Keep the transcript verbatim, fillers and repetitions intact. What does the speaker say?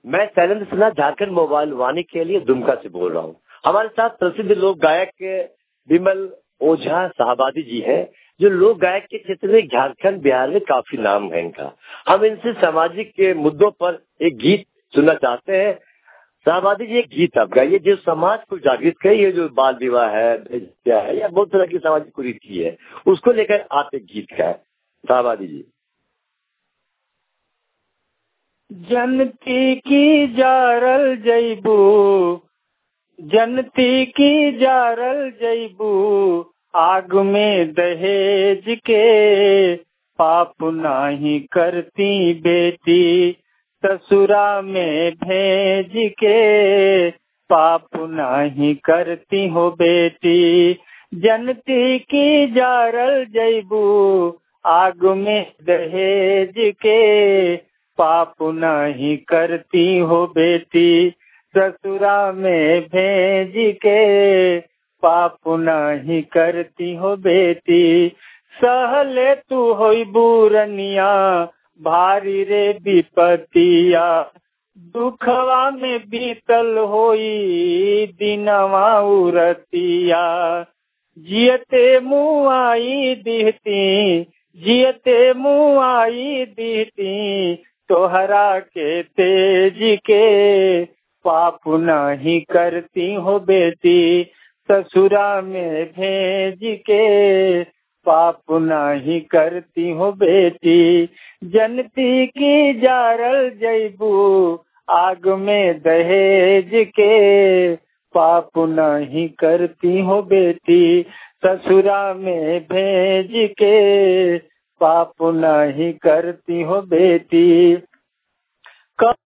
मैं शैलेंद्र सिन्हा झारखंड मोबाइल वाणी के लिए दुमका से बोल रहा हूँ। हमारे साथ प्रसिद्ध लोक गायक विमल ओझा साहबादी जी हैं, जो लोक गायक के क्षेत्र में झारखंड बिहार में काफी नाम है इनका। हम इनसे सामाजिक के मुद्दों पर एक गीत सुनना चाहते हैं। साहबादी जी, एक गीत आप गाइए जो समाज को जागृत करे। ये जो बाल विवाह है, क्या है, या बहुत तरह की सामाजिक कुरीति है, उसको लेकर आप एक गीत गाएं। साहबादी जी। जनती की जारल जैबू, जनती की जारल जैबू, आग में दहेज के, पाप नाही करती बेटी, ससुरा में भेज के, पाप नाही करती हो बेटी। जनती की जारल जैबू, आग में दहेज के, पाप नहीं करती हो बेटी, ससुरा में भेज के, पाप नहीं करती हो बेटी। सहले तू होई बुरनिया, भारी रे विपतिया, दुखवा में बीतल होई दिनवा उरतिया। जियते मुआई दिहती, जियते मुआई दिहती, तोहरा के तेज के, पाप नहीं करती हो बेटी, ससुरा में भेज के, पाप नहीं करती हो बेटी। जनती की जारल जैबू, आग में दहेज के, पाप नहीं करती हो बेटी, ससुरा में भेज के, पाप नहीं करती हो बेटी।